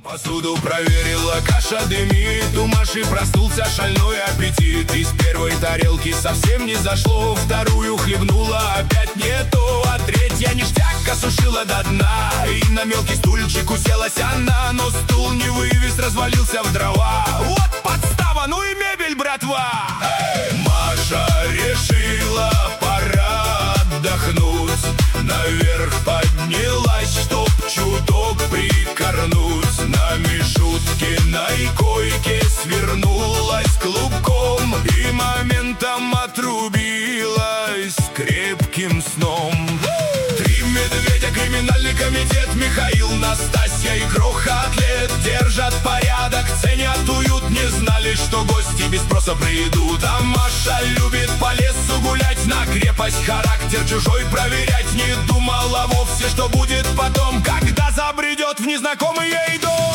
Посуду проверила, каша дымит, у Маши проснулся шальной аппетит. Из первой тарелки совсем не зашло, вторую хлебнула, опять не то, а третья ништяк осушила до дна. И на мелкий стульчик уселась она, но стул не вывез, развалился в дрова. Вот подстава, ну и мебель, братва! Маша решила, пора отдохнуть, наверх поднялась, чтоб чуток прикорнуть. На Мишуткиной койке свернулась клубком и моментом отрубилась крепким сном. Три медведя, криминальный комитет, Михаил, Настасья и Кроха-атлет держат порядок, ценят уют, не знали, что гости без спроса придут. А Маша любит по лесу гулять, на крепость характер чужой проверять. Не думала вовсе, что будет потом, когда забредет в незнакомый ей дом.